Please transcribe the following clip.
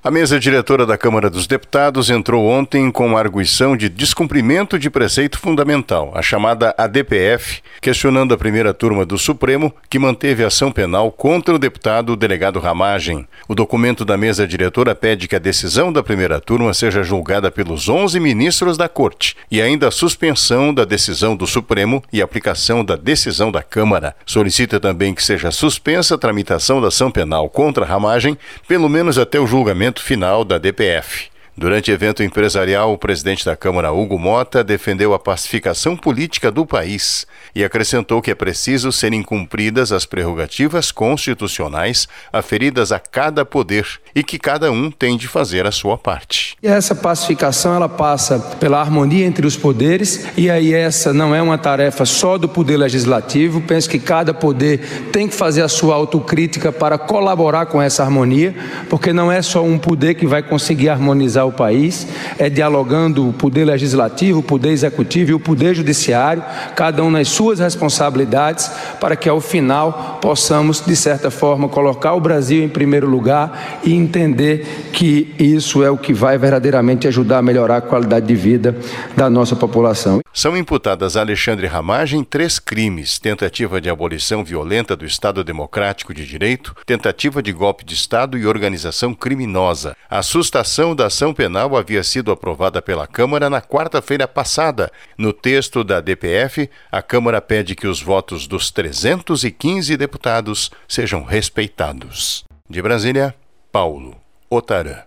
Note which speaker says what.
Speaker 1: A mesa diretora da Câmara dos Deputados entrou ontem com a arguição de descumprimento de preceito fundamental, a chamada ADPF, questionando a primeira turma do Supremo, que manteve ação penal contra o deputado delegado Ramagem. O documento da mesa diretora pede que a decisão da primeira turma seja julgada pelos 11 ministros da Corte e ainda a suspensão da decisão do Supremo e aplicação da decisão da Câmara. Solicita também que seja suspensa a tramitação da ação penal contra Ramagem, pelo menos até o julgamento final da DPF. Durante evento empresarial, o presidente da Câmara, Hugo Mota, defendeu a pacificação política do país e acrescentou que é preciso serem cumpridas as prerrogativas constitucionais aferidas a cada poder e que cada um tem de fazer a sua parte.
Speaker 2: E essa pacificação ela passa pela harmonia entre os poderes, e aí essa não é uma tarefa só do Poder Legislativo. Penso que cada poder tem que fazer a sua autocrítica para colaborar com essa harmonia, porque não é só um poder que vai conseguir harmonizar o país, é dialogando o Poder Legislativo, o Poder Executivo e o Poder Judiciário, cada um nas suas responsabilidades, para que ao final possamos, de certa forma, colocar o Brasil em primeiro lugar e entender que isso é o que vai verdadeiramente ajudar a melhorar a qualidade de vida da nossa população.
Speaker 1: São imputadas a Alexandre Ramagem 3 crimes: tentativa de abolição violenta do Estado Democrático de Direito, tentativa de golpe de Estado e organização criminosa. A sustação da ação penal havia sido aprovada pela Câmara na quarta-feira passada. No texto da DPF, a Câmara pede que os votos dos 315 deputados sejam respeitados. De Brasília, Paulo Otarã.